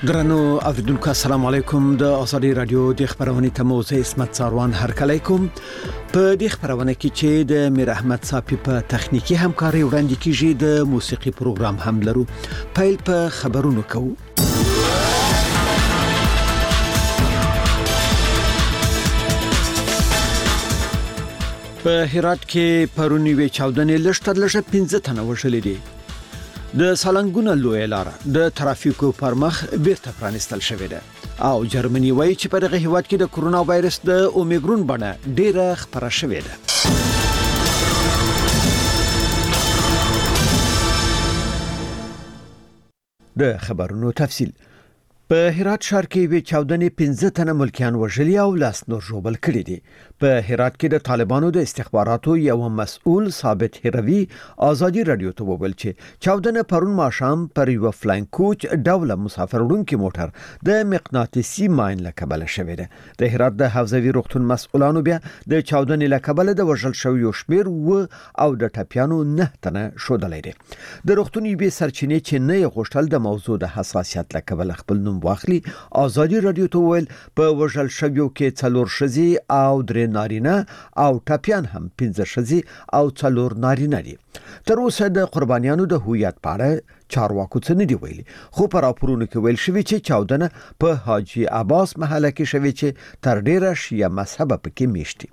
درنو اوریدونکو السلام علیکم د ازادي رادیو د خبرونې تموزه اسمت ساروان هرکلی کوم په دې خبرونه کې چې د میر احمد صافي په تخنیکی همکاري وړاندې کیږي د موسیقي پروګرام هم لرو پیل په خبرونو کوو. په هرات کې پرونی وی چاودنې لشتر لشه 15 تنه وشلې دي. د سالنګونه لوی لار د ترافیکو پر مخ بیرته پرانستل شوې ده او جرمني وایي چې په دغه هیواد کې د کورونا وایرس د اومیګرون بڼه ډیره خپره شوې ده. د خبرونو تفصیل په هرات ښار کې وی چاودنې 15 تنه ملکیان وژلي او لاس نور ژوبل کړي دي. په هرات کې د طالبانو د استخباراتو یو مسؤل ثابت هروي ازادي رادیو ته وویل چې چاودنه پرون ماښام پر یو فلاین کوچ ډوله مسافر وړونکي موټر د مقناطیسي ماین له کبله شوې ده. د هرات د حوزوي روغتون مسؤلانو بیا د چاودنې له کبله د وژل شویو شمیر او د ټپیانو 9 تنه ښودلې دي. د روغتون یوې سرچینې چې نه غوښتل د موضوع د حساسیت له کبله خپل نوم واخلي ازادي رادیو ته ویل په وژل شویو کې 4 ښځې او 3 نارینه او ټپیان هم 15 ښځې او 4 نارینه دي. تر اوسه د قربانیانو د هویت په اړه چارواکو څه نه دی ویلي خو په راپورونو کې ویل شوی چې چاودنه په حاجی عباس محله کې شوی چې تر ډیره شیعه مذهب پکې میشتي.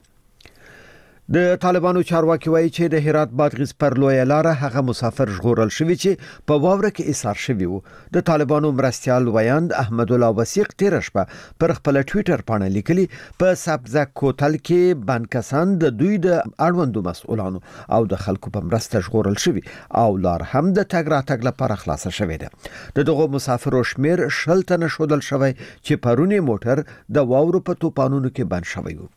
د طالبانو چارواکي وایي چې د هرات بادغیس پر لوی لار هغه مسافر ژغورل شوی چې په واوره کې ایثار شوی وو. د طالبانو مرستيال ویاند احمد الله وثیق تیر شپه پر خپل ټوئیټر باندې لیکلي په سبزه کوتل کې بانکسان د دوی د اړوندو مسؤلانو او د خلکو په مرسته ژغورل شوی او لار هم د تګ راتګ لپاره خلاصه شوی ده. دغه مسافرو شمیر 20 تنه شودل شوی چې پرونی موټر د واورو په توپانونو کې بند شوی وو.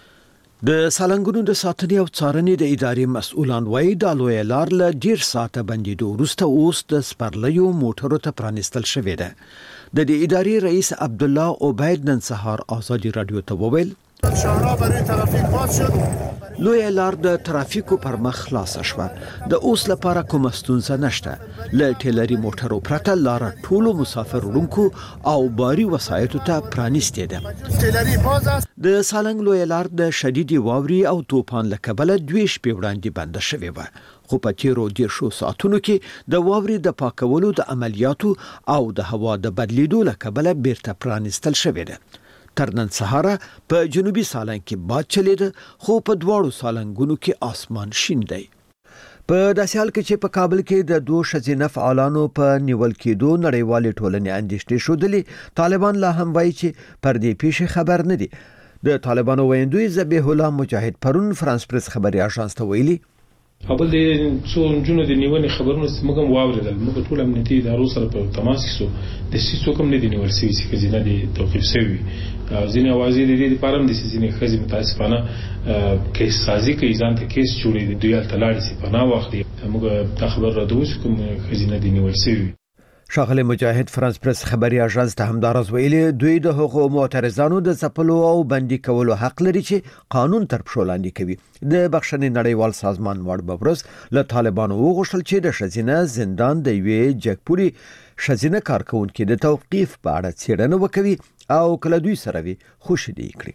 د سالنګونو د ساتنې او څارنې د ادارې مسؤلان وایي د لوی لار له ډیر ساعته بندیدو وروسته اوس د سپرلیو موټرو ته پرانستل شوې ده. د دې ادارې رئیس عبد الله عبید نن سهار ازادي رادیو ته وویل شهرها برای ترافیک باز شد. لوی لار د ترافیکو پر مخ خلاص شوه. د اوس لپاره کوم ستونزه نشته. ل ټیلری موټرو پرته لار ټولو مسافر وړونکو او باري وسایطو ته پرانستې ده. ټیلری باز است. د سالنګ لوی لار د شدید واوري او طوفان له کبله 2 شپې وړاندې بند شوې و. خو په تیرو 10 ساعتونو کې د واوري د پاکولو د عملیاتو او د هوا د بدلیدو له کبله بیرته پرانستل شوې ده. تر نن سهار په جنوبي سالنګ کې باد چلیده خو په دواړو سالنګونو کې اسمان شین دی. په داسې حال کې چې په کابل کې د 2 ښځینه فعالانو په نیول کېدو نړیوالې ټولنې اندېښنې ښودلې طالبان لا هم وایي چې پر دې پیښې خبر نه دي. د طالبانو ویندوی ذبیح الله مجاهد پرون فرانس پریس خبري اژانس ته ویلي خپل د څو جنونو د نیونې خبرونه موږ واوریدل. موږ ټول امنیتي ادارو سره په تماس کې سو د سیسو کوم نه دی نیول شوی چې خزینه دي توقيف شوی او ځینې اوازې د دې لپاره د سیسینې خزي متاسفانه کیس سازي کوي ځان ته کیس جوړي د دوی التلاړي سي پناه واخلي. موږ د خبر را دوی کوم خزینه دي نیول شوی. شاغلی مجاهد فرانس پریس خبري اژانس ته همدارز ویلي دوی د حقوقو معترضانو د ځپلو او بندي کولو حق لري چې قانون تر پښو لاندې کوي. د بخښنې نړیوال سازمان وړ ببرس له طالبانو وغوښتل چې د شزینه زندان د یوې جګپوري شزینه کارکونکو د توقيف په اړه څېړنه وکوي او کله دوی سره وي خوشدي کړي.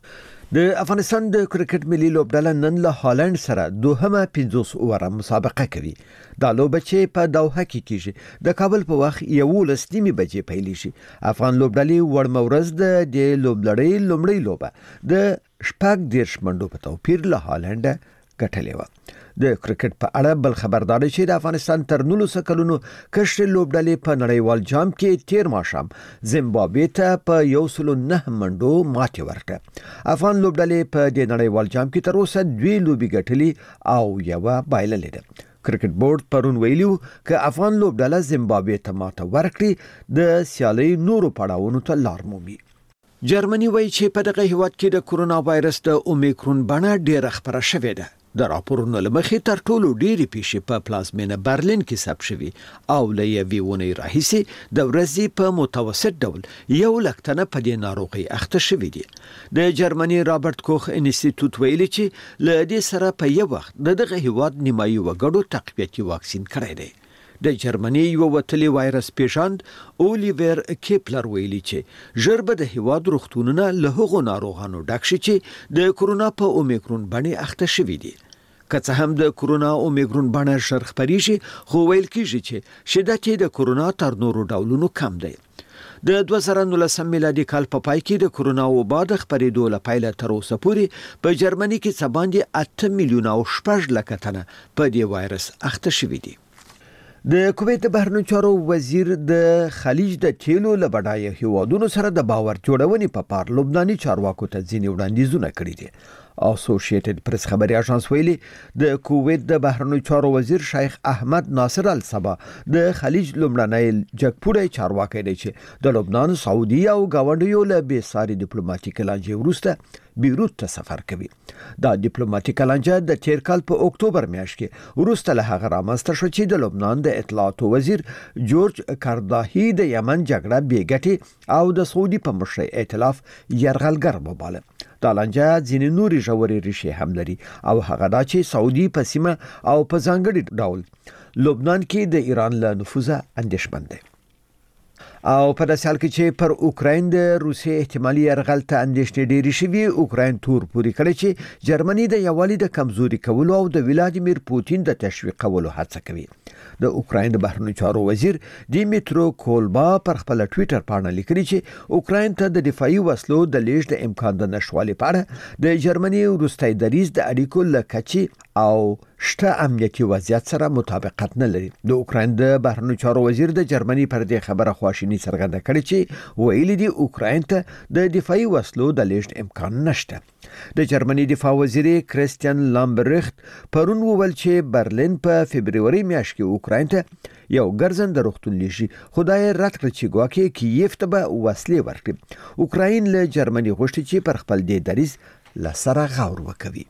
د افغانستان د کرکټ ملي لوبډله نن له هالند سره دوهمه 50 اوور مسابقه کوي. دا لوبه چې په دوحه کې کیږي د کابل په وخت 11:30 بجې پیلېږي. افغان لوبډلې ورمورز د لوبلړۍ لومړی لوبه د 14 منډو په توپیر له هالند ګټلې و. د کرکټ په اړه بل خبرداري چې د افغانستان تر 19 کلونو کشر لوبډلې په نړیوال جام کې تیر ماښام زیمبابوې ته په 109 منډو ماتې ورکړه. افغان لوبډلې په د نړیوال جام کې تر اوسه 2 لوبې ګټلې او یو بایللې ده. کرکټ بورډ پرون ویلو چې افغان لوبډله زیمبابوې ته ماته ورکړي د سیالي نورو پړاوونو ته لار مومي. جرمني وایي چې په دغه هیواد کې د کورونا وایرس د اومیکرون بڼه ډیره خپره شوې ده. د راپورونو لمخې تر ټولو ډېری پیښې په پلازمینه برلین کې ثبت شوي او له یوې ونې راهیسې د ورځې په متوسط ډول 100,000 تنه په دې ناروغي اخته شوي دي. د جرمني رابرټ کوخ انسټیټیوټ ویلي چې له دې سره په یو وخت دغه هیواد نیمایي وګړو تقویتي واکسین کړی دی. د جرمني یو وتلی وایرس پیشاند اولیور کیپلر ویلي چې ژر به د هیواد روغتونونه له هغو ناروغانو ډک شي چې د کورونا په اومیکرون باندې اخته شوي دي. که څه هم د کورونا اومیکرون باندې ژر خپریږي خو ویل کیږي چې شدت د کورونا تر نورو ډولونو کم دی. د 2019 میلادي کال په پای کې د کورونا وبا د خپرېدو له پیله تر اوسه پورې په جرمني کې څه باندې 8 میلیونه او 6 لک تنه په دې وایرس اخته شوي دي. د کویت د بهرنیو چارو وزیر د خلیج د تیلو له بډایه هیوادونو سره د باور جوړونې په پار لبناني چارواکو ته ځینې وړاندیزونه کړي دي. اسوسییټډ پریس خبري اژانس ویلي د کویت د بهرنیو چارو وزیر شیخ احمد ناصر الصبا د خلیج لومړنی جګپوړی چارواکي دی چې د لبنان، سعودي او گاونډیو له بېساري ډیپلوماټیک لانجې وروسته بیروت ته سفر کوي. دا ډیپلوماټیک لانجه د تیر کال په اکتوبر میاشت کې وروسته له هغه رامنځته شو چې د لبنان د اطلاعاتو وزیر جورج کارداهی د یمن جګړه بیګټي او د سعودي په مشرۍ ائتلاف یرغلګر وباله. دا لانجه ځینې نورې ژورې ریښې هم لري او هغه دا چې سعودي په سیمه او په ځانګړي ډول لبنان کې د ایران له نفوذه اندېښمن دی. او په داسې حال کې چې پر اوکراین د روسیې احتمالي یرغل ته اندېښنې ډېرې شوي، اوکراین تور پورې کړی چې جرمني د یووالي د کمزوري کولو او د ولادیمیر پوتین د تشویقولو هڅه کوي. د اوکراین د بهرنیو چارو وزیر دیمیترو کولبا پر خپل ټوئیټر باندې لیکلي چې اوکراین ته د دفاعي وسلو د لیږد د امکان د نشوالي په اړه د جرمني وروستی دریځ د اړیکو له کچې او شته امنیتي وضعیت سره مطابقت نه لري. د اوکراین د بهرنیو چارو وزیر د جرمني پر دې خبره خواشیني څرګنده کړې چې ویلي دي اوکراین ته د دفاعي وسلو د لیږد امکان نشته. د جرمني دفاع وزیر کریستیان لامبرخت پرون وویل چې برلین په فبروري میاشت کې اوکراین ته یو ګرځنده روغتون لیږي، خدای رد کړ چې ګواکې کیف ته به وسلې ورکړي. اوکراین له جرمني غوښتي چې پر خپل دې دریځ له سره غور وکوي.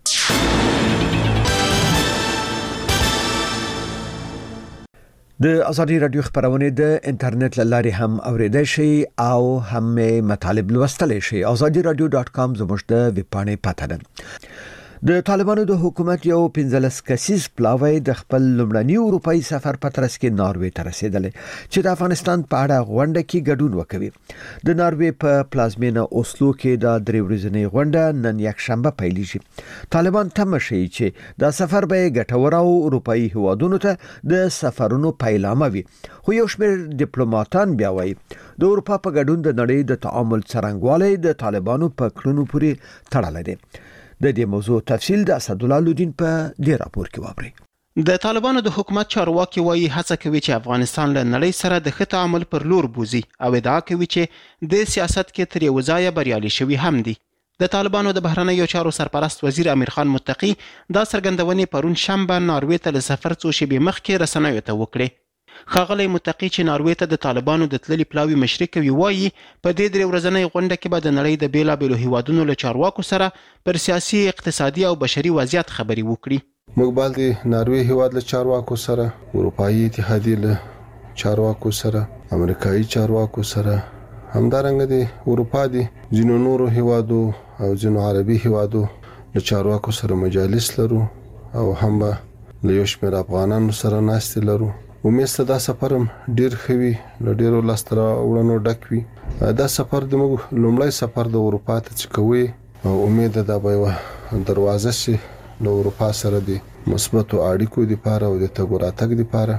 د ازادي رادیو خبرونه د انټرنیټ لارې هم اوریدای شي او هم مطالب لوستلی شي. azadiaradio.com زموږ د ویب پاڼې پته ده. د طالبانو د حکومت یو 15 کسیز پلاوی د خپل لومړني اروپאי سفر په ترڅ کې ناروې ته رسیدلی چې د افغانستان په اړه غونډه کې ګډون وکوي. د ناروې په پلازمینه اوسلو کې د 3 ورځنۍ غونډه نن یک شنبه پیلېږي. طالبان تمه شي چې دا سفر به ګټور او اروپאי هیوادونو ته د سفرونو پیلامه وي، خو یو شمېر ډیپلوماټان بیا وایي د اروپا په ګډون د نړۍ د تعامل څرنګوالی د طالبانو په کړنو پورې تړلی دی. د دې موضوع تفصیل د اسدالله لودین په دې راپور کې واورئ. د طالبانو د حکومت چارواکي وایي هڅه کوي چې افغانستان له نړۍ سره د ښه تعامل پر لور بوزي او ادعا کوي چې د سیاست کې تر یو ځایه بریالي شوي هم دي. د طالبانو د بهرنیو چارو سرپرست وزیر امیر خان متقي دا څرګندونې پرون شنبه ناروې ته له سفر څو شېبې مخکې رسنیو ته وکړې. ښاغلی متقي چې ناروې ته د طالبانو د تللي پلاوي مشري کوي وایي په دې 3 ورځنۍ غونډه کې به د نړۍ د بیلابیلو هیوادونو له چارواکو سره پر سیاسي، اقتصادي او بشري وضعیت خبرې وکړي. موږ باید د ناروې هیواد له چارواکو سره، اروپایي اتحادیې له چارواکو سره، امریکایي چارواکو سره، همدارنګه د اروپا د ځینو نورو هیوادو او ځینو عربي هیوادو له چارواکو سره مجالس لرو او هم به له یو شمېر افغانانو سره ناستې لرو. امید دا سفر هم ډیر خوي، له ډیرو لاسته راوړنو ډک وي. دا سفر د موږ لومړی سفر د اروپا ته چې کوي او امید ده به یوه دروازه شي له اروپا سره د مثبتو اړیکو لپاره او د تګ راتګ لپاره.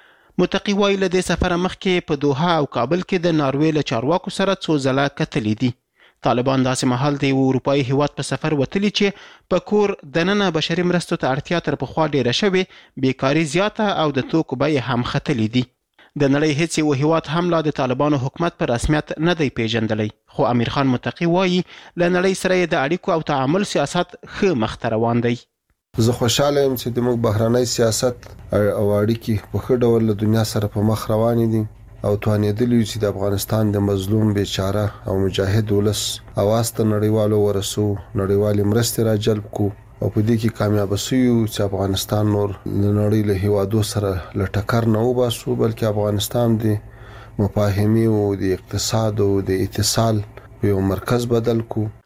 متقي وایي له دې سفره مخکې په دوحه او کابل کې د ناروې له چارواکو سره څو ځله کتلي دي. طالبان داسې مهال د یو اروپایي هیواد په سفر وتلي چې په کور دننه بشري مرستو ته اړتیا تر پخوا ډیره شوې، بیکاري زیاته او د توکو بیې هم ختلي دي. د نړۍ هیڅ یو هیواد هم لا د طالبانو حکومت په رسمیت نه دی پیژندلی، خو امیر خان متقي وایي له نړۍ سره یې د اړیکو او تعامل سیاست ښه مخته روان دی. زه خوشاله یم چې د موږ بهرنی سیاست او اړیکې په ښه ډول له دنیا سره په مخ روانې دي او توانېدلی چې د افغانستان د مظلوم بیچاره او مجاهد ولس اواز ته نړیوالو ورسو، نړیوالې مرستې را جلب کو او په دې کې کامیاب شو چې افغانستان نور د نړۍ له هیوادو سره له ټکر نه وباسو، بلکې افغانستان د مفاهمې او د اقتصاد او د اتصال په یو مرکز بدل کو.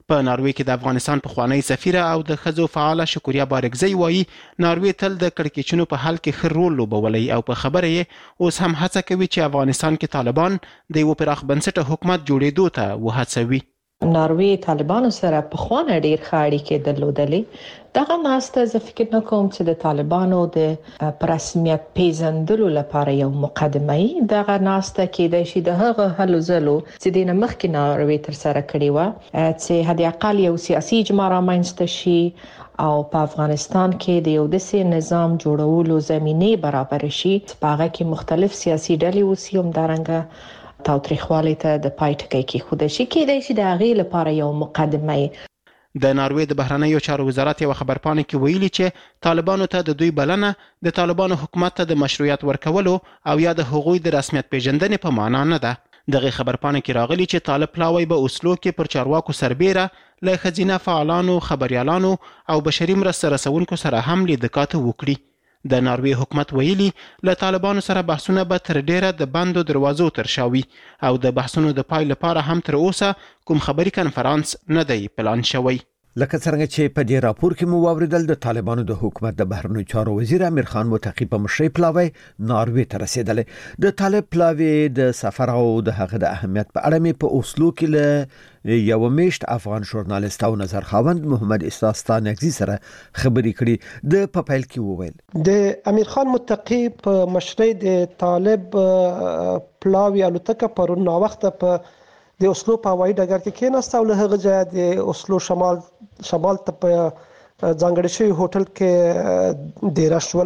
په ناروې کې د افغانستان پخوانی سفیره او د ښځو فعاله شکوریا بارکزی وایي ناروې تل د کړکېچونو په حل کې ښه رول لوبولی او په خبره یې اوس هم هڅه کوي چې افغانستان کې طالبان د یو پراخ بنسټه حکومت جوړېدو ته وهڅوي. ناروې طالبانو سره په خوانه ډیر ښه اړیکې درلودلې. دغه ناسته زه فکر نه کوم چې د طالبانو د رسمیت پیژندلو لپاره یو مقدمه وي. دغه ناسته کېدای شي د هغه هلو ځلو چې د مخکې ناروې تر سره کړې و چې حد اقل یو سیاسي اجماع رامنځته شي او په افغانستان کې د یو داسې نظام جوړولو زمینه برابر شي چې په هغه کې مختلف سیاسي ډلې اوسي همدارنګه تاوتریخوالي ته د پای ټکی کېښودل شي. کېدای شي د هغې لپاره یو مقدمه وي. د ناروې د بهرنیو چارو وزارت یو خبرپاڼه کې ویلي چې طالبانو ته د دوی بلنه د طالبانو حکومت ته د مشروعیت ورکولو او یا د هغوی د رسمیت پیژندنې په معنا نه ده. دغه خبرپاڼه کې راغلي چې طالب پلاوی به اوسلو کې پر چارواکو سربیره له ښځینه فعالانو، خبریالانو او بشري مرسته رسونکو سره هم لیدکاته وکړي. د ناروې حکومت ویلي له طالبانو سره بحثونه به تر ډیره د بندو دروازو ترشا وي او د بحثونو د پای لپاره هم تر اوسه کوم خبري کنفرانس نه دی پلان شوی. لکه څنګه چې په دې راپور کې مو واوریدل د طالبانو د حکومت د بهرنیو چارو وزیر امیر خان متقی په مشرۍ پلاوی ناروې ته رسیدلی. د طالب پلاوی د سفر او د هغه د اهمیت په اړه مې په اوسلو کې له یو میشت افغان ژورنالیست او نظر خاوند محمد اسلام نگزی سره خبرې کړې. د پپایل کې وویل د امیر خان متقی په مشرۍ د طالب پلاوی الوتکه پرون نا وخت په د اوسلو په هوایي ډګر کې کېناسته او له هغه ځایه د اوسلو شمال ته په ځانګړي شوي هوټل کې دیره شول.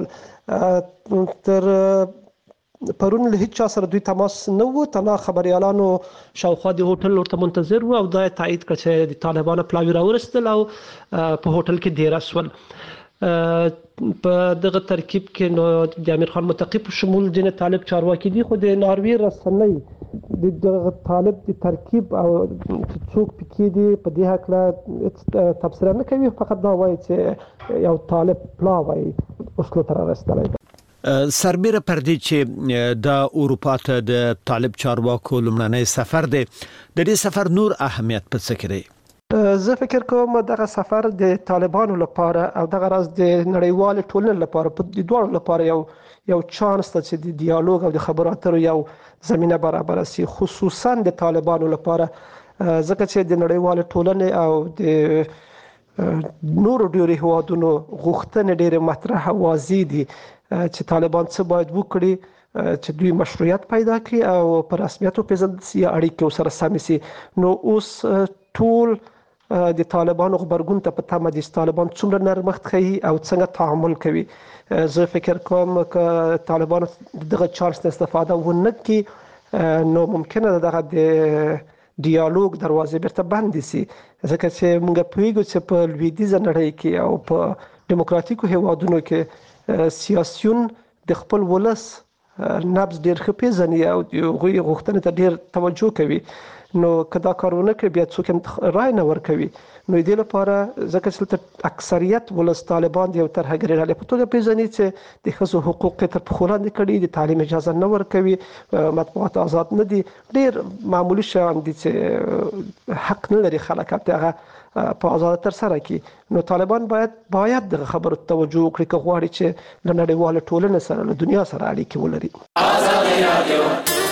تر پرون له هیڅ چا سره دوی تماس نه و. تنها خبریالانو شاوخوا د هوټل ورته منتظر وو او دا تایید کړ چې د طالبانو پلاوی راورسېدل او په هوټل کې دیره شول. په دغه ترکیب کې نو د امیر خان متقی په شمول ځینې طالب چارواکي دي خو د ناروې رسنۍ د طالب د ترکیب او څوک پکې دي په دې هکله تبصره نه کوي، فقط دا وایي چې یو طالب پلاوی اوسلو ته رسېدلی دی. سربیره پر دې چې د اروپا ته د طالب چارواکو لومړنی سفر دی، د دې سفر نور اهمیت په څه کې دی؟ زه فکر کوم دغه سفر د طالبانو لپاره او دغه راز د نړیوال ټولنې لپاره په دې دوه لپاره یو چانس ته چې د ډیالوګ او د خبرو اترو یو زمينه برابر شي، خصوصا د طالبانو لپاره، ځکه چې د نړیوال ټولنې او د نورو ډیری هوادونو غوښتنې ډېر مطرح او واضح دي چې طالبان څه باید وکړي چې دوی مشروعیت پیدا کړي او په رسمیت وپېژندل شي، اړیکې سره سم شي. نو اوس ټول د طالبانو خبرګون ته په تمه دي چې طالبان څومره نرمښت ښیي او څنګه تعامل کوي. زه فکر کوم که طالبانو دغه چانس نه استفاده ونه کړي نو ممکنه ده دغه د ډیالوګ دروازې بیرته بندې شي، ځکه چې موږ پوهیږو چې په لویدیځه نړۍ کې او په دیموکراتیکو هیوادونو کې سیاسیون د خپل ولس نبض ډېر ښه پېژني او هغوی غوښتنې ته ډېر توجه کوي. نو که دا کارونه کوي بیا څوک رای نه ورکوي. نو دې لپاره ځکه چې اکثریت ولس طالبان د یو ترهګرۍ ډلې په توګه پېژني چې د ښځو حقوق تر پښو لاندې کړي، د تعلیم اجازه نه ورکوي، مطبوعات آزاد نه دي، ډېر معمولي شیان دي چې حق نه لري خلک هغه په آزاد تر سره کړي. نو طالبان باید دغه خبرو توجه وکړي که غواړي چې له نړیواله ټولنې سره له دنیا سره اړیکې ولري. ازادي رادیو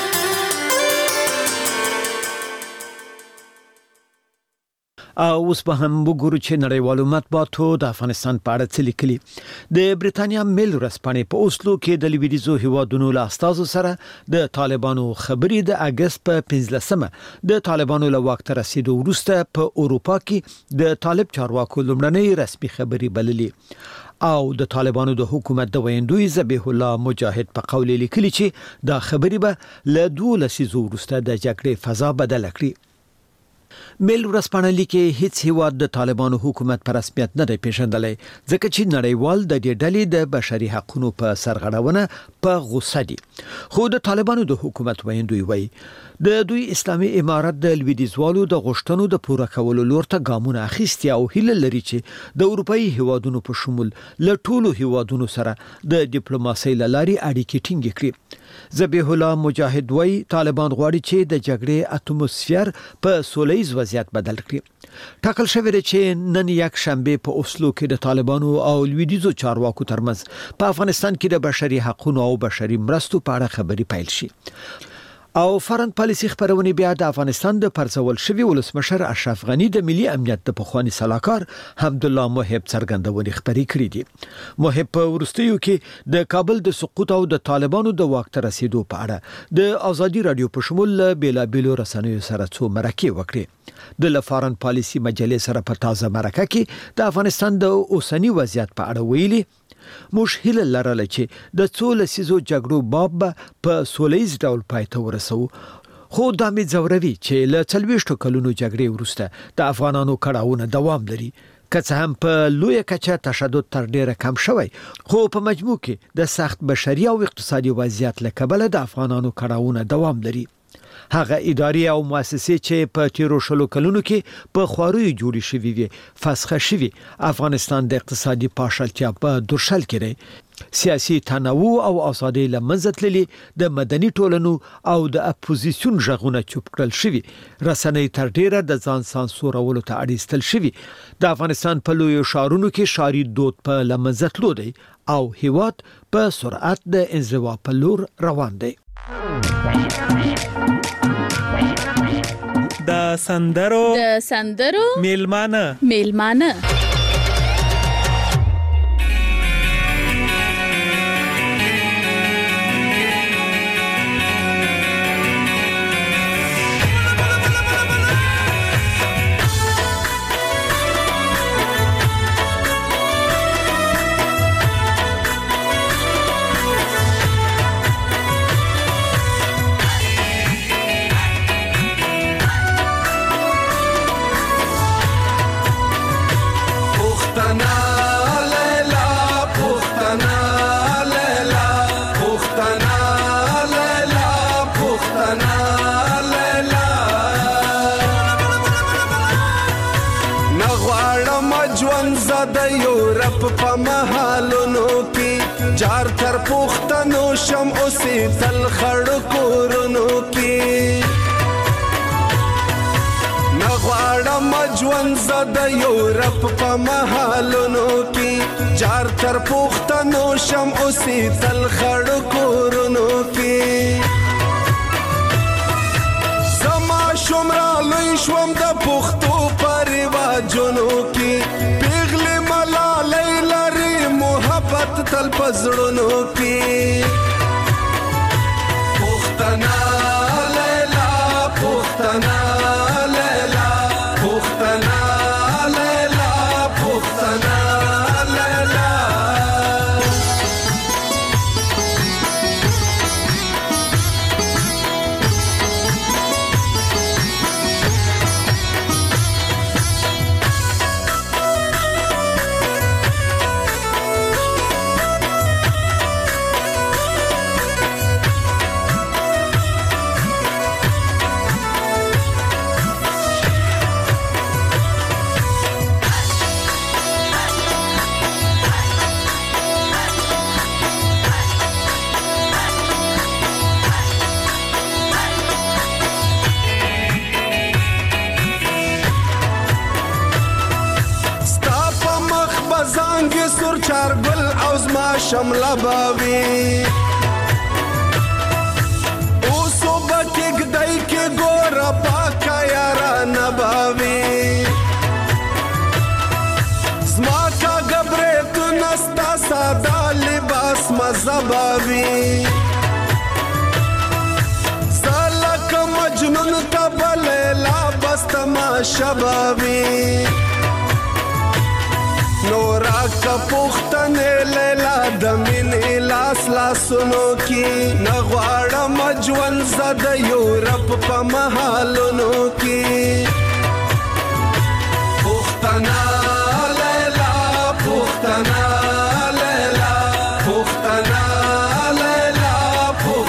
اوس به هم وګورو چې نړیوالو مطبوعاتو د افغانستان په اړه څه لیکلي. د بریتانیا میل ورځپاڼې په اوسلو کې د لویدیځو هیوادونو له استازو سره د طالبانو خبرې د اګست په 15مه د طالبانو له واک ته رسیدو وروسته په اروپا کې د طالب چارواکو لومړنۍ رسمي خبرې بللې او د طالبانو د حکومت د ویندوی ذبیح الله مجاهد په قول لیکلي چې دا خبرې به له 2 لسیزو وروسته د جګړې فضا بدل کړي. میل ورځپاڼه لیکي هیڅ هیواد د طالبانو حکومت په رسمیت نه دی پیژندلی، ځکه چې نړیوال د دې ډلې د بشري حقوقو په سرغړونه په غوسه دي. خو د طالبانو د حکومت ویندوی وایي د دوی اسلامي امارت د لویدیځوالو د غوښتنو د پوره کولو لور ته ګامونه اخیستي او هیله لري چې د اروپایي هیوادونو په شمول له ټولو هیوادونو سره د ډیپلوماسۍ له لارې اړیکې ټینګې کړي. ذبیح الله مجاهد وای طالبان غواړي چې د جګړې اتموسفیر په سولهییز وضعیت بدل کړي. ټاکل شوی دی چې نن یک شنبه په اوسلو کې د طالبانو او لویدیزو چارواکو ترمنځ په افغانستان کې د بشري حقوقو او بشري مرستو په اړه خبري پیل شي. او فارن پالیسي خبرونه بیا د افغانستان د پرځول شوی ولسمشر اشرف غنی د ملي امنیت د پخوانی صلاحکار حمدالله محب څرګندونې خبري کړې دي. محب په ورستیو کې د کابل د سقوط او د طالبانو د واک ته رسیدو په اړه د ازادي رادیو په شمول بیلا بیلو رسنیو سره څو مرکې وکړې. د فارن پالیسي مجلې سره په تازه مرکه کې د افغانستان د اوسنی وضعیت په اړه ویلي موږ هیله لرله چې د څو لسیزو جګړو باب په سولهییز ډول پای ته ورسو، خو دا مې ځوروي چې له 40 کلونو جګړې وروسته د افغانانو کړاوونه دوام لري. که څه هم په لوی کچه تشدد تر ډیره کم شوی، خو په مجموع کې د سخت بشري او اقتصادي وضعیت له کبله د افغانانو کړاوونه دوام لري. هغه اداري او مؤسسې چې په تیرو شلو کلونو کې په خواروي جوړې شوې وي فسخه شوي، افغانستان د اقتصادي پاشلتیا په درشل کې دی. سیاسي تنوع او ازادي لمنځه تللي، د مدني ټولنو او د اپوزیسیون ژغونه چوپ کړل شوي، رسنۍ تر ډیره د ځان سانسورولو ته اړیستل شوي. د افغانستان په لویو ښارونو کې ښاري دود په لمنځه تلو دی او هیواد په سرعت د انزوا په لور روان دی. د سندرو میلمانه په محلونو کې جار تر پښتنو شم اوسې تل خړ کورونو کې نغواړم ژوند زده یورپ په محلونو کې جار تر پښتنو شم اوسې تل خړ کورونو کې زما شمرا لوی شوم د پښتو په رواجونو کې تل پزړونو کې پښتنا لیلا پښتنا لیلا پښتنا لیلا پښتنا لیلا چارګل او زما شمله باوي اوسو بکیګ دای کې ګور پاکا یارا نباوي زما کا غبره تو نستا ساده لباس مزباوي سالک مجنون تبل لا بستما شباوي نورا کا پختنه لیلا د مینې لاس لاسونو کې نغواړم ژوند زده یورپ په محلونو کې پختنا لیلا پختنا لیلا پختنا لیلا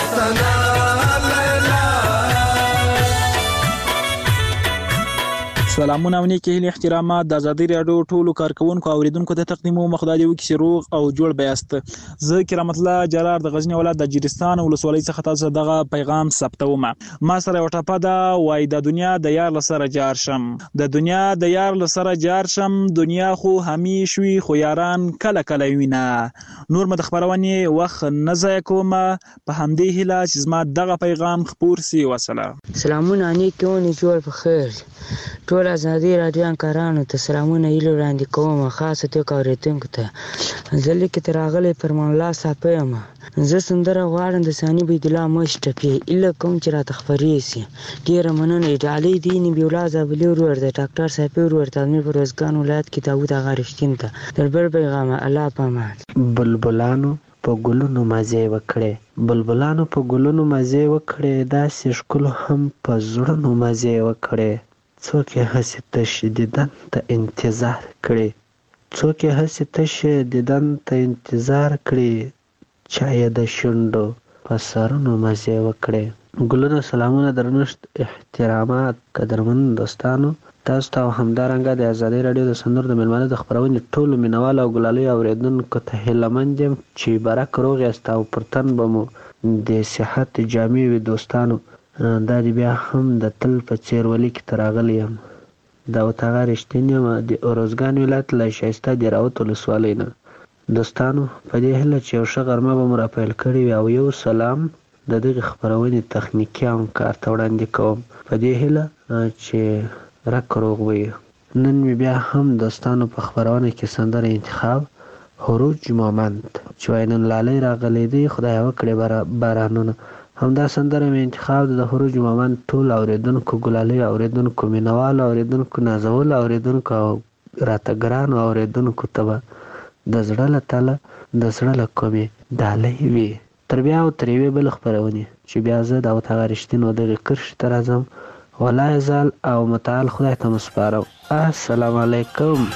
پختنا لیلا سلامونه او نیکی هیلې احترامات د ازادي راډیو ټولو کارکونکو او اوریدونکو د تقدیم او مخدادي وکړي روغ او جوړ بیاست. زه کرام الله جلال د غزنی ولایت د جیرستان ولسوالۍ څخه تاسو دغه پیغام ثبتوم. ما سره یو ټاپه ده وای د دنیا د یار لسره جار شم، د دنیا د یار لسره جار شم، دنیا خو همیش وي خو یاران کله کله وینه. نور مد خبرونه وخت نه ضایع کوم، په همدې هیله چې زما دغه پیغام خپور سي. وسلام. سلامونه نیکی او جوړ په خیر. ټول ازادي راډیو انکارانو ته سلامونه ایلو وړاندې کوم، خاصه توګه اوریدونکو ته. زه لیکه ته راغلی فرمان الله صاحب یم. زه سندره غواړم د ثاني بيدالله مش ټپې اله کوم چې راته خبرې سي. ډېره مننه. ډالۍ دیني بیولا زابلي ورور د ډاکټر صاحب ورور د امیر فروزګان ولایت کې داوود اغا رښتین ته در بل پیغام الله پامان. بلبلانو په ګلونو مزه وکړي، بلبلانو په ګلونو مزه وکړي، داسې ښکلو هم په زړونو مزه وکړي. څوک یې هسې تش دیدن ته انتظار کړي، څوک یې هسې تش دیدن ته انتظار کړي، چا یې د شونډو په سرونو مزه وکړي. ګلونه، سلامونه، درنښت، احترامات قدرمن دوستانو. تاسو ته همدارنګه د ازادي راډیو د سندرو د میلمانه د خپرونې ټولو مینوال او ګلالۍ اوریدونکو ته هیلهمند یم چې برک روغ یاست او پر تن به مو د صحت جامې وي. دوستانو، دا دی بیا هم د تل په څیر ولي کې تراغلی یم. داوود اغا رښتین یم د اروزګان ولایت له شایسته د راوت ولسوالۍ نه. دوستانو، په دې هیله چې یو ښه غرمه به مو راپیل کړې وي او یو سلام د دغې خپرونې تخنیکي همکار ته وړاندې کوم، په دې هیله چې رک روغ وي. نن مې بیا هم دوستانو په خپرونه کې سندره انتخاب هروج مومند چې وایي نن لالی راغلی دی خدای وکړې بارانونه. همدا سندره مې انتخاب د هروج مومند ټول اوریدونکو ګلالۍ اوریدونکو مینوال اوریدونکو نازول اوریدونکو او راته ګرانو اوریدونکو ته به د زړه له تله د زړه له کومې ډالۍ وي. تر بیا او تر یوې بلې خپرونې چې بیا زه داوود اغا رښتین و دغې کرښې ته راځم، ولا یزال او متعال خدای ته مسپارم. السلام علیکم.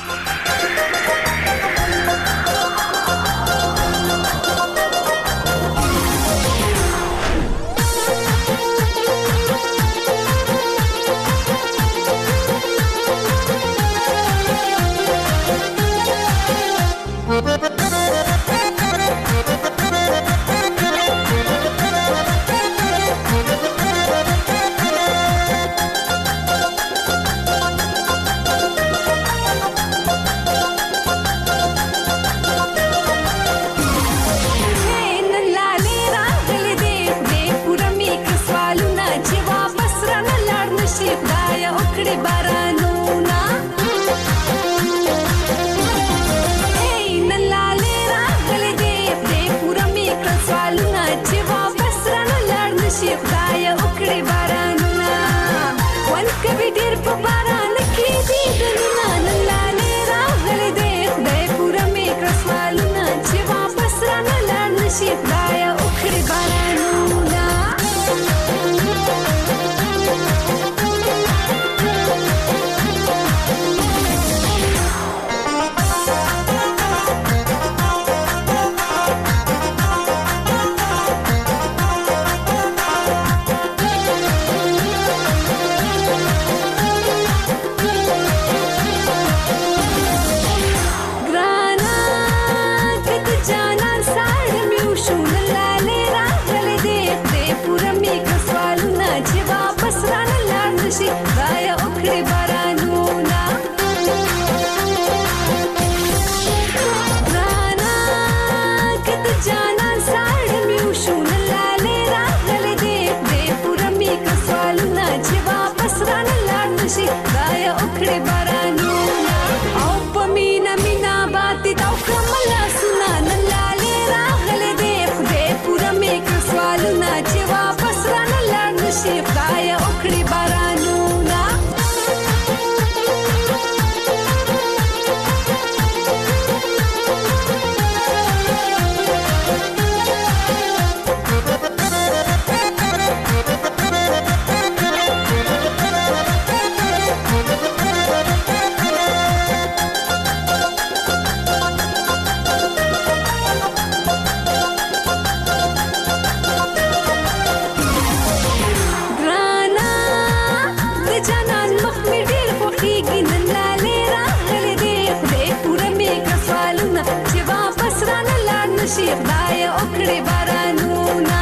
خدای وکړي بارانونه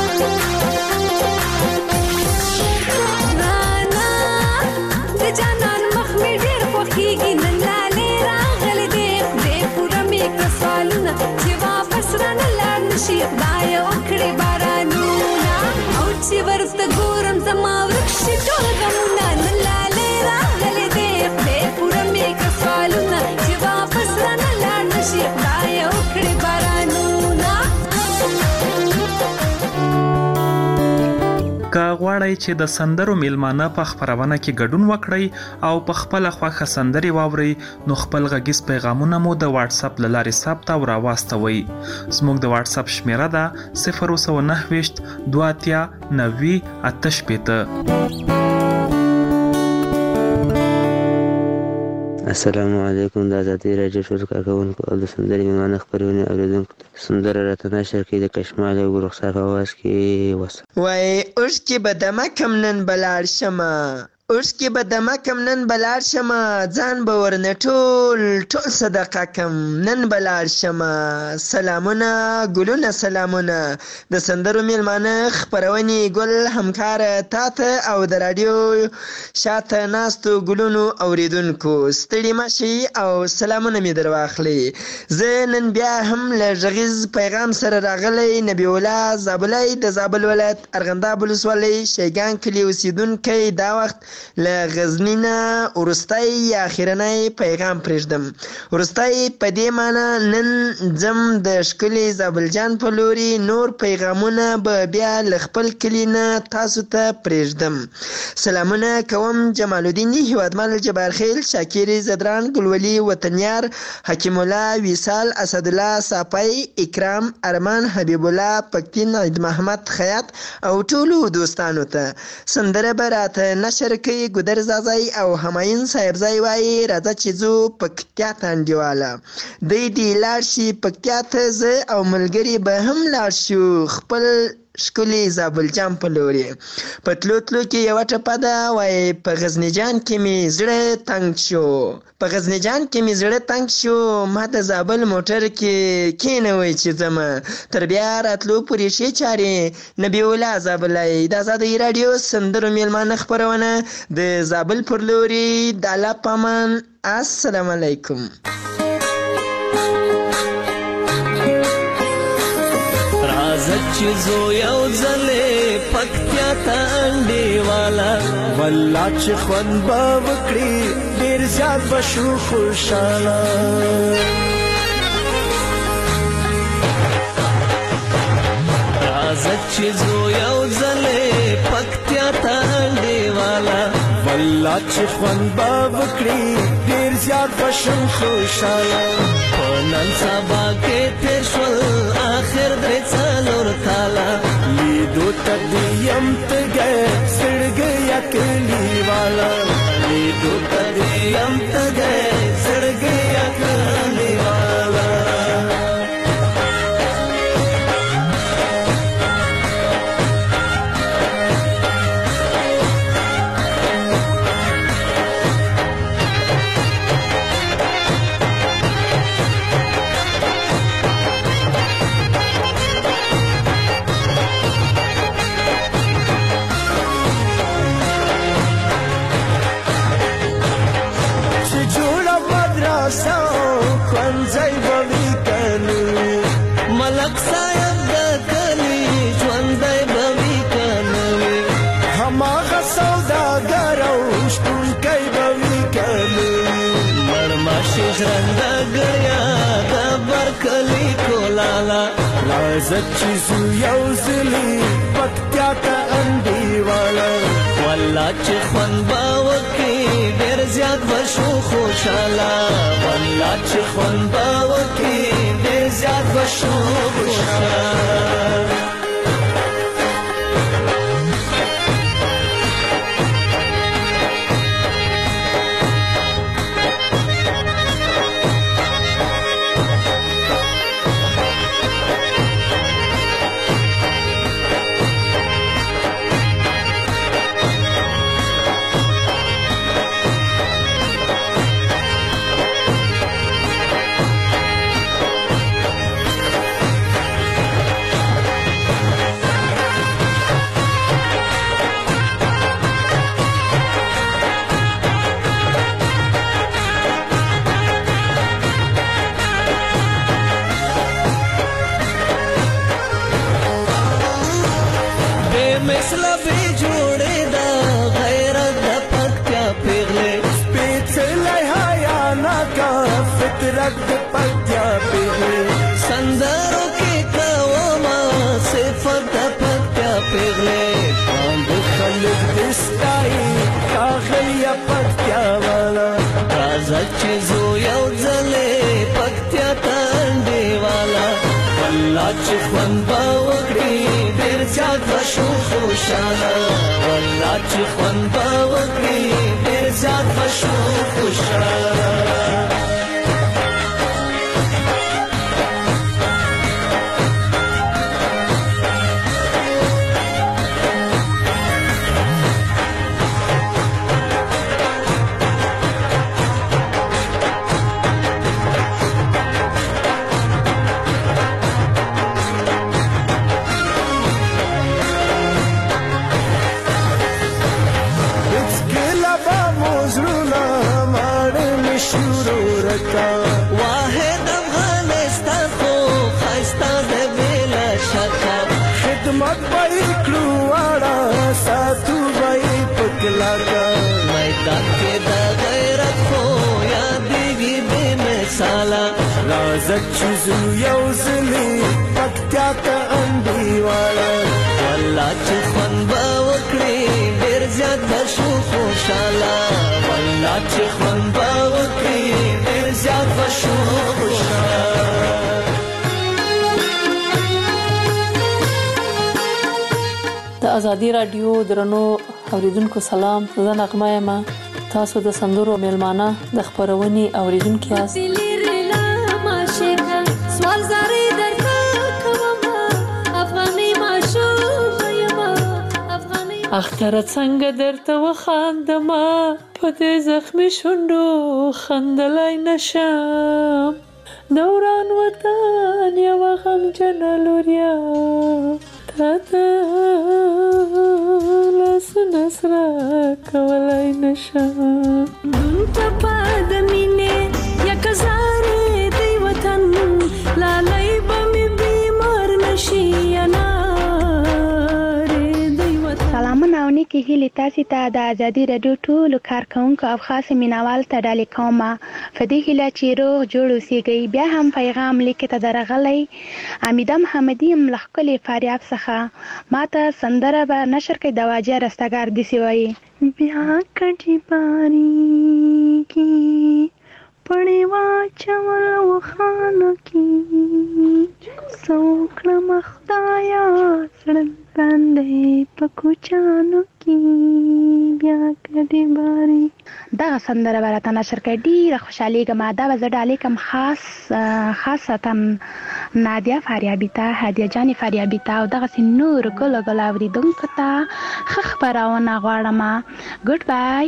رانا د جانان مخ می ډیر خوښیږي نن لاله راغلي دی خدای پوره می کسالونه چې واپس رانه لاړ نشي خدای وکړي بارانونه او چې ورته ګورم زما ورک شي ټول غمونه نن لاله راغلي دی خدای پوره می کسالونه چې واپس رانه لاړ نشي خدای وکړي بارانونه که غواړئ چې د سندرو میلمانه په خپرونه کې ګډون وکړئ او په خپل خوښه سندري واورئ نو خپل غږیز پیغامونه مو د واتس اپ له لارې ثبت او راواستوئ. زموږ د واتس اپ شمیره ده 029 23 90 88. السلام علیکم. د ازادي راډیو ټول کارکوونکو او د سندرې میلمانه خپرونې اوریدونکو سندره راته نشر کړي د کشمال او رخصت په اواز کې وس وای اوس کې به دمه کم نن بلار شمه اوس کې به دمه کم نن بلار شمه ځان به ورنه ټول صدقه کم نن بلار شمه سلامونه ګلونه سلامونه د سندرو میلمانه خپرونې ګل همکاره تاته او د رادیو شاته ناستو ګلونو اوریدونکو ستړي مشي او سلامونه می درواخلي. زه نن بیا هم له غږیز پیغام سره راغلی نبی الله زابلای د زابل ولایت ارغنداب ولسوالۍ شیګان کلي اوسیدونکی دا وخت له غزنی نه ورستای اخیرنی پیغام پرېږدم. ورستای په دې معنی نن ځم د ښکلي زابل جان په لوري نور پیغامونه به بیا له خپل کلي نه تاسو ته پرېږدم. سلامونه کوم جمال الدین هیوادمل جبارخیل شاکر زدران ګلولي وطنیار حکیم الله وصال اسد الله صافی اکرام ارمان حبیب الله پکتین عید محمد خیاط او ټولو دوستانو ته سندره براته نشر کوي ګودر زازای او همایون صاحبزای وایي راځه چې ځو پکتیا ته انډیواله دی لاړ شي پکتیا ته زه او ملګري به هم لاړ شو خپل ښکلي زابل جان په لوري. په تلو کې یوه ټپه ده وایي په غزني جان کې مې زړه تنګ شو په غزني جان کې مې زړه تنګ شو ما د زابل موټر کې کېنوئ چې ځمه تر بیا راتلو پورې ښې چارې نبی الله زابلای د ازادۍ راډیو سندرو میلمانه خپرونه د زابل پر لوري د الله په امان. السلام علیکم. چې زو یو ځلې پکتیا ته انډیواله والله چې خوند به وکړي ډېر زیات به شو خوشحاله راځه چې زو یو ځلې پکتیا ته انډیواله والله چې خوند به وکړي ډېر زیات به شو خوشحاله په نن سبا کې تېر شول آخر درې څلور کاله لیدو ته دې یم تږی زړګی کلیواله لیدو ته دې یم تږی زړګی کلیواله راځه چې زو یو ځلې پکتیا ته انډیواله والله چې خوند به وکړي ډېر زیات به شو خوشحاله والله چې خوند به وکړي ډېر زیات به شو خوشحاله مثله بې جوړې ده غیرت د پکتیا پیغلې سپېڅلی حیا ناکه فطرت د پکتیا پیغلې سندرو کې کومه صفت د پکتیا پیغلې باندې خلک دې ستایي ښاغلیه پکتیا والا راځه چې زو یو ځلې پکتیا ته انډیواله والله چې خوند به وکړي ډېر زیات به شو خوشحاله والله چې خوند به وکړي ډېر زیات به شو خوشحاله واحد افغانستان خو خایسته ده بېله شکه خدمت به یې کړو واړه ساتو به یې په کلاکه میدان کې د غیرت خو یادېږي بې مثاله راځه چې ځو یو ځلې پکتیا ته انډیواله والله چې خوند به وکړي ډېر زیات به شو خوشحاله والله چې خوند به وکړي ډېر زیات به شو خوشحاله د ازادي رادیو درنو اوریدونکو سلام زه نغمه یم تاسو د سندرو میلمانه د خبرونې اوریدونکو یاست سوال زاري درته کوم افغاني ماشوم یم اختر څنګه درته وخاندم په دې زخمي شونډو خندلای نشم دوران وطن یو غمجن لوریا تاته لاسونه سره کولای نشم دون ته پد مینې یک زارې دی وطن لالای به مې بیمار نشي سلامونه او نیکې هیلې تاسې ته د ازادي راډیو ټولو کارکوونکو او خاص مینوال ته ډالۍ کوم په دې هیله چې روغ جوړ اوسئ. بیا هم پیغام لیکې ته درغلی امیده محمدي یم له ښکلي فاریاب څخه ما ته سندره به نشر کړئ د واجه رستګار داسې وایي بیا کټي باریږي پړې واچول وخانو کې څه وکړم خدایه زړه باندې په کوچانو کې بیا کډې باري دغه سندره به راته نشر کړئ. ډېره خوشحالېږم. دا به زه ډالۍ کوم خاصتا نادیه فاریابي ته هدیه جانې فاریابي ته او دغسې نورو ګلو ګلو اورېدونکو ته ښه خپرونه غواړم. ګډ بای.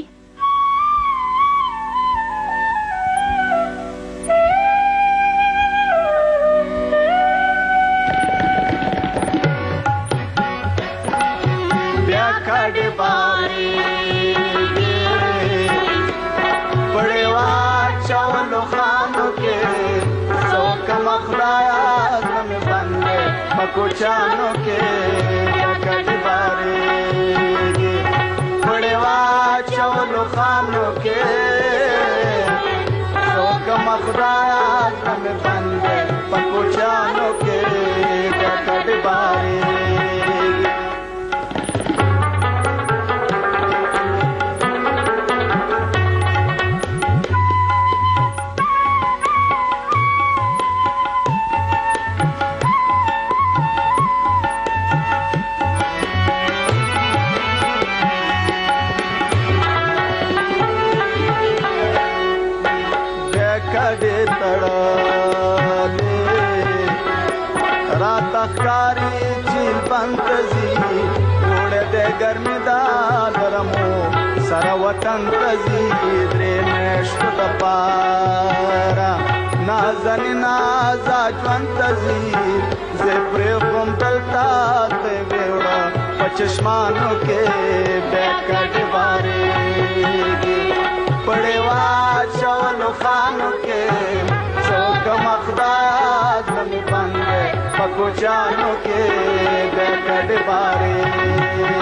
کډې بارېږي پړې واچولو خانو کې څه وکړمه خدایه زړه مې بند دی په کوچانو کې کډې بارېږي پړې واچولو خانو کې څه وکړمه خدایه زړه مې بند دی په کوچانو کې کډې بارېږي ښکاري جیل بندزي وړه د ګرمي دا نرمو سره وطن تزي درې میاشتو دپاره نازنې نازا ژوند تزي زه پرېږدم دلته ته ویوړه په چشمانو کې بیا کډې بارېږي پړې واچولو خانو کې څه وکړمه خدایه زړه مې بند دی په کوچانو کې بیا کډې بارېږي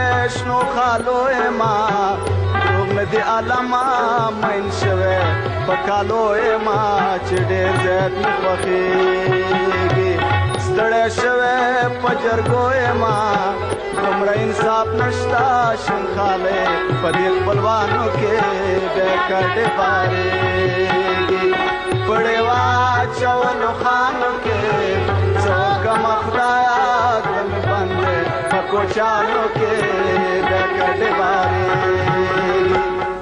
شنو خالو ما روغ ندی علما مین شوه پکالو ما چې ډېر زیات مخوخیږي ستړی شوه پجرګو ما دومره انصاف نشتا شنخاله په دې خپلوانو کې بیا کډې بارېږي پړې واچولو خانو کې څوک مخدایا ګل باندې په کوچانو کې بیا کډې بارېږي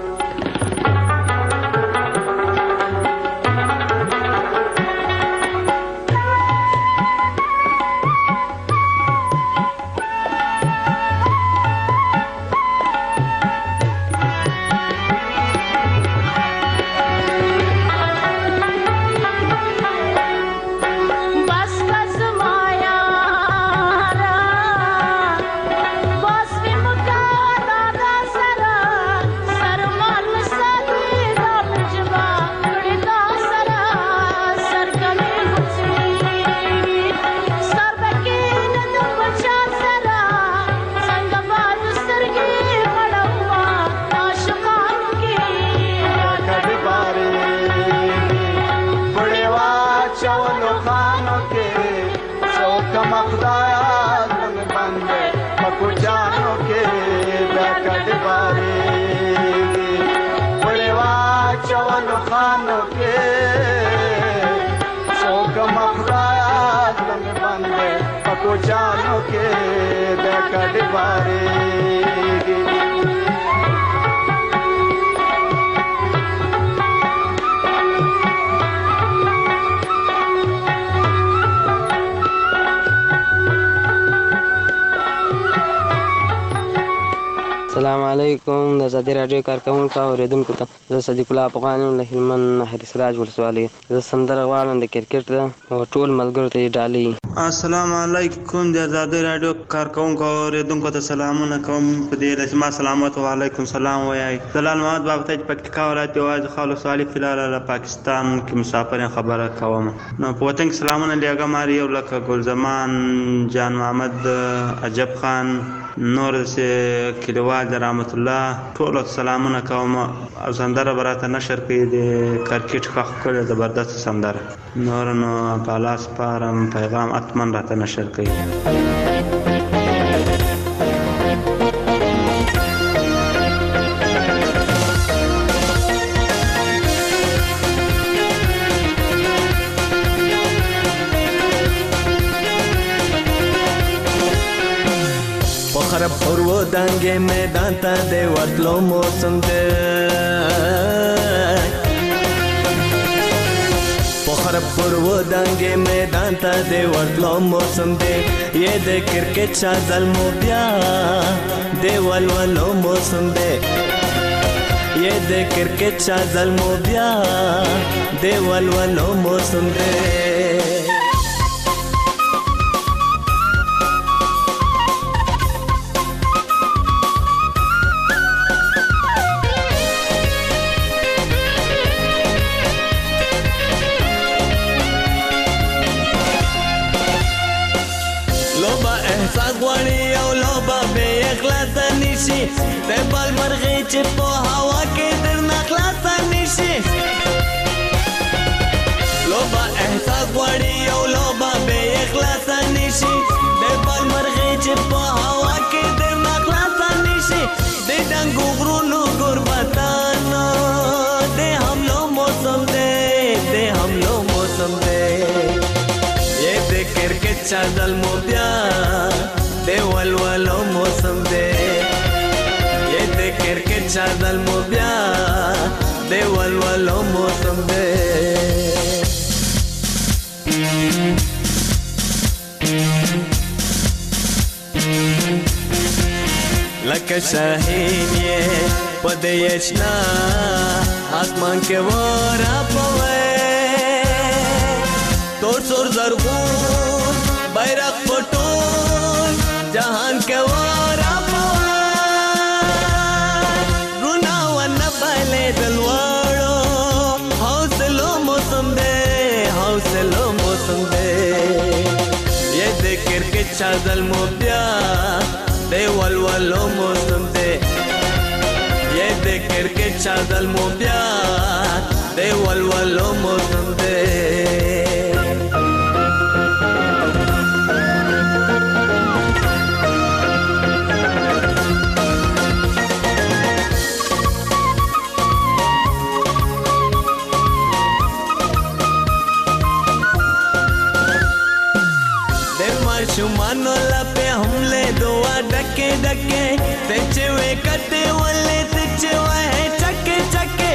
कोचानो के देखड़ बारेगी السلام علیکم د ازادي راډیو کارکونکو اوریدونکو ته زه صدیق الله افغان له هلمند نهر سراج ولسوالۍ زه سندره غواړم د کرکټ او ټول ملګرو ته یې ډالۍ. السلام علیکم د ازادي راډیو کارکونکو اوریدونکو ته سلامونه کوم. په دې رسمه سلامات و علیکم سلام وایي. زلال محمد بابا ته پکتیکا ولایت یوازې خالو سوالی فلال له پاکستان کې مسافر خبره کوم. نو په وطن کې سلامونه لګم یو لکه ګل زمان جان محمد عجب خان نور سه کلیوال رحمت الله ټول سلامونه کوم. او سندره براته نشر کړي د کرکټ خخ کړي زبردست سندره نور نو پالاس پارم پیغام اتمن راته نشر کړي. پرو دنګې میدان ته د وتلو موسم دی پخر پرو دنګې میدان ته د وتلو موسم دی یې د کرکټ شازل مو بیا د ولولو موسم دی یې د کرکټ شازل مو بیا د ولولو موسم دی. د بال مرغې چې په هوا کې درنه خلاصه نشي لوبه احساس غواړي او لوبه بې اخلاصه نشي د بال مرغې چې په هوا کې درنه خلاصه نشي د ډنګو غرونو غربتانو د حملو موسم دی د حملو موسم دی یې د کرکټ چادل مو بیا د ولولو موسم دی کرکټ چادل مو بیا د ولولو موسم دی. لکه شاهین یې په دې اشنا اسمان کې ورا پوي تور سور زرغون بیرغ پټون جهان کې ورا چادل مو بیا د ولولو موسم دی یہ د کرکټ چادل مو بیا د ولولو موسم دی شمانو لپے حملے دعا ڈکے ڈکے تچے وے کتے ولے تچے وے چکے چکے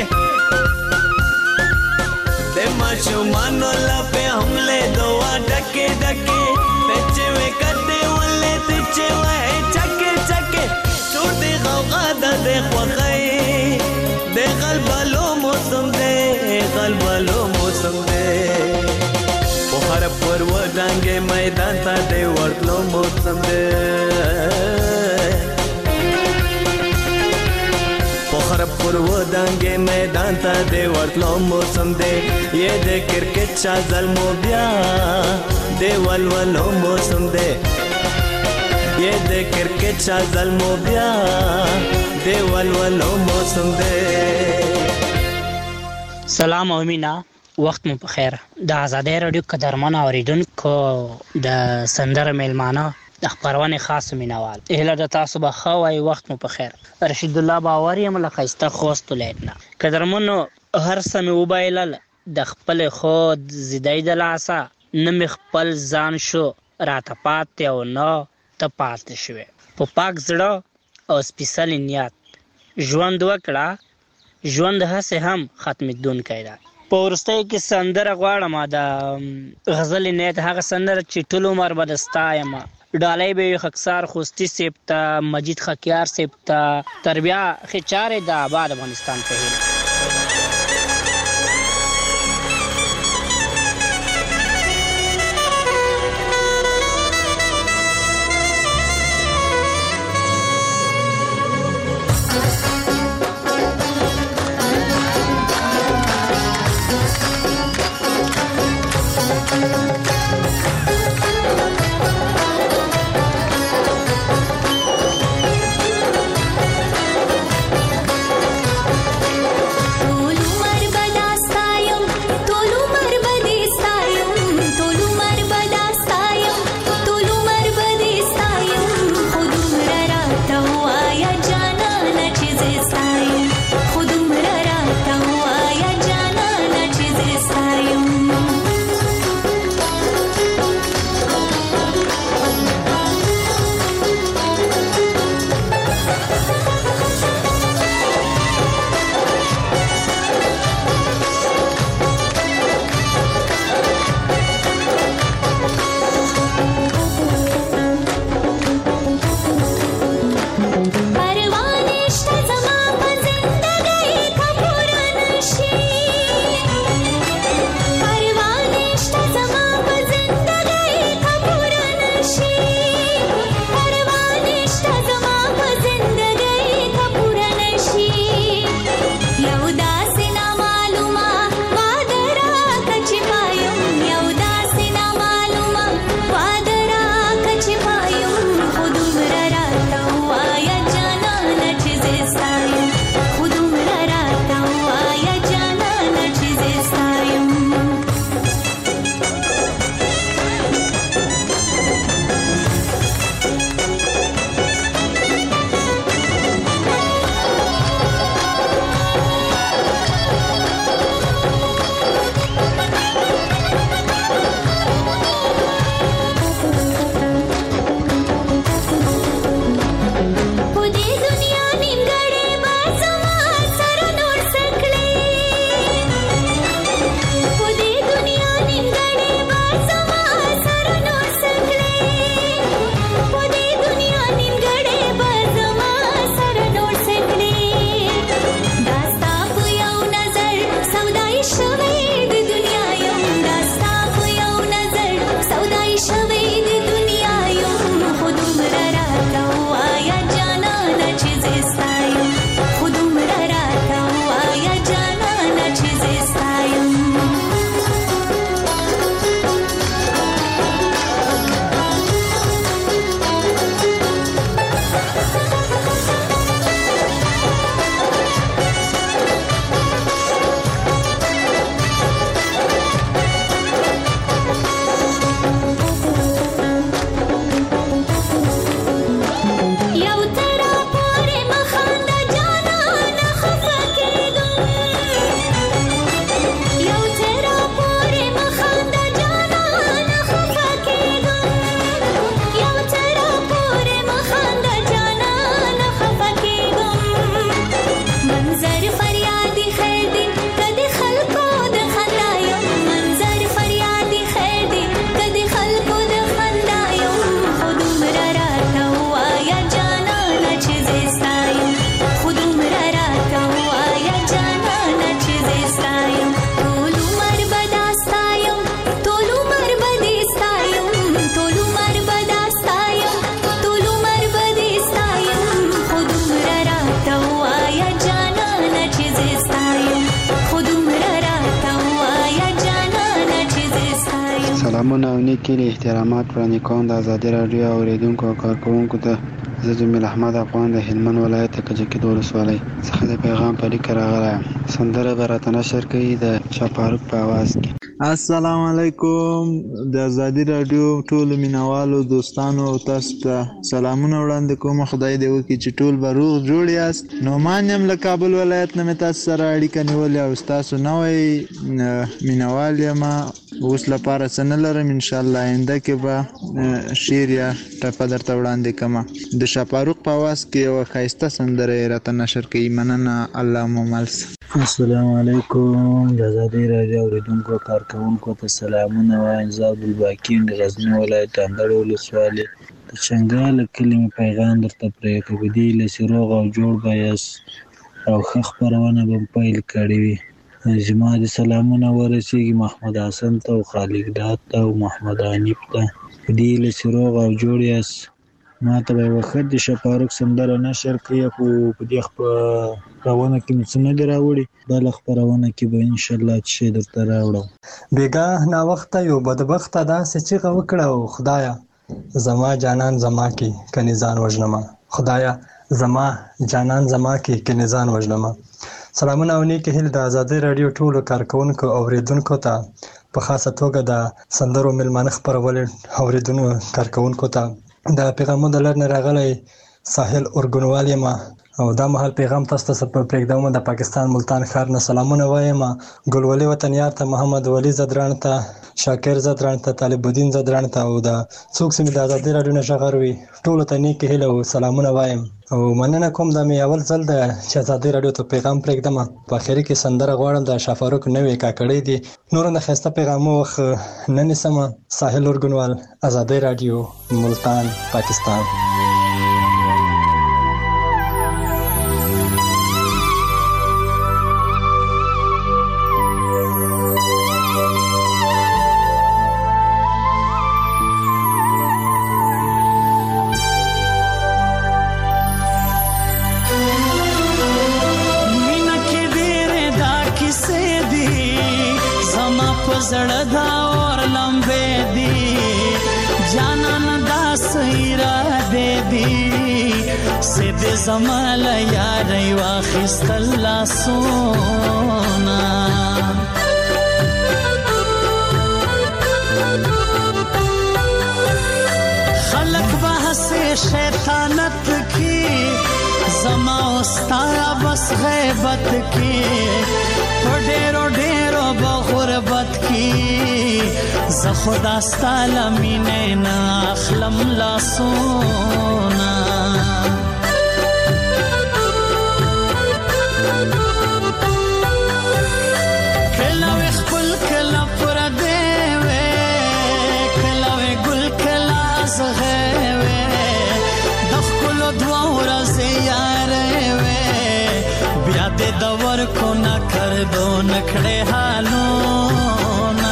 دے ما شمانو لپے حملے دعا ڈکے ڈکے تچے وے کتے ولے تچے وے چکے چکے چھوٹے غوغا دے خوخی دے غلبالو موسم دے غلبالو موسم دے हर पर्व डांगे मैदान ता दे वर्तलो मौसम दे हर पर्व डांगे मैदान ता दे वर्तलो मौसम दे ये दे क्रिकेट चाजल मोबिया दे वलवलो मौसम दे ये दे क्रिकेट चाजल मोबिया दे वलवलो मौसम दे सलाम अमीना وخت مو په خیر د آزادۍ رادیو قدرمن اوریدونکو د سندره میلمانه د خبرونه خاص مینوال اهلا د تاسو به خوای وخت مو په خیر رشید الله باور یم له خسته خوست لیدنه قدرمنو هر سم وبایل د خپل خود زیدای د لاسه نم خپل ځان شو راته پات او نو ته پات شوه په پاک زړه او سپیشل نیت ژوند وکړه ژوند هڅه هم ختمېدون کیدا په ورستۍ کې سندره غواړم د غزل نیت هغه سندره چې ټول عمر به دستایم ډالۍ به خکسار خوستی سپتا مجید خکیار سپتا تربیه خچاره د آباد افغانستان په هیله سلامونه او نیکې احترامات وړاندې کوم د ازادي راډیو اوریدونکو او کارکوونکو ته. زه جمیل احمد افغان د هلمند ولایت کجکي ولسوالۍ څخه د پیغام په لیک راغلی یم. سندره به راته نشر کوي د شاپاروک په اواز کې. السلام علیکم د ازادي راډیو ټولو مینوالو دوستانو او تاسو ته سلامونه وړاندې کوم. خدای دې وکړي چې ټول به روغ جوړ یاست. نعمان یم له کابل ولایت نه مې تاسو سره اړیکه نیولې او ستاسو نوی مینوال یم. اوس لپاره څه نه لرم، انشاءالله آینده کې به شعر یا ټپه درته وړاندې کومه. د شاپاروق په اواز کې یوه ښایسته سندره یې راته نشر کوي. مننه، الله مو مل شه. السلام علیکم د ازادي راډیو اوریدونکو کارکوونکو ته سلامونه وایم. زه عبدالباقي د غزني ولایت اندړ ولسوالۍ د چنګال کلي مې پیغام درته پرېږدم. په دې هیله چې روغ او جوړ به یاست او ښه خپرونه به پیل کړې وي. زما د سلامونه ورسیږي محمد حسن ته او خالق ډات ته او محمد حنیف ته. په دې هیله چې روغ او جوړ یاست. ما ته به یوه ښه د شاپاروک سندره نشر کړي، خو په دې خپرونه کې مې څه نه دي راوړي. بله خپرونه کې به انشاءالله چې درته راوړم. بېګاه ناوخته یو بدبخته داسې چیغه وکړه او خدایه زما جانان زما کې کنې ځان وژنمه. خدایه زما جانان زما کې کنې ځان وژنمه. سلامونه او نیکې هیلې د ازادي راډیو ټولو کارکوونکو او اوریدونکو ته، په خاصه توګه د سندرو میلمانه خپرولو اوریدونکو کارکوونکو ته. د پیغامونو د لړ نه راغلی ساحل اورګنوال یم او دا مهال پیغام تاسو ته پرېږدم. د پاکستان ملتان ښار نه سلامونه وایم ګلولي وطن یار ته، محمد ولی زدران ته، شاکر زدران ته، طالب الدین زدران ته او د څوک چې مې د ازادي راډیو نه غږ وي ټولو ته نیکې هیلې او سلامونه وایم او مننه کوم. دا مې اول ځل ده چې ازادي راډیو ته پیغام پرېږدم. په اخري کې سندره غواړم د شاپاروک نوې کاکړۍ دي. نور د ښایسته پیغامو وخت نه نیسمه. ساحل اورګنوال، ازادي راډیو، ملتان، پاکستان. زړه دا اور لمبې دي جانان دا سیرا دې دي سید زمال یار واخست الله سونا خلق بحث شیطانت کی زما استا بس غیبت کی ډېرو ډېرو بغربت کی ز خدا ستاله مینه نه اخلم لاسونه کله خپل کله پر دی وې کله ګل کله زغه وې د خپل دوه ورځې یارې وې بیا دې دور کو نه کر دو نکړې حالونه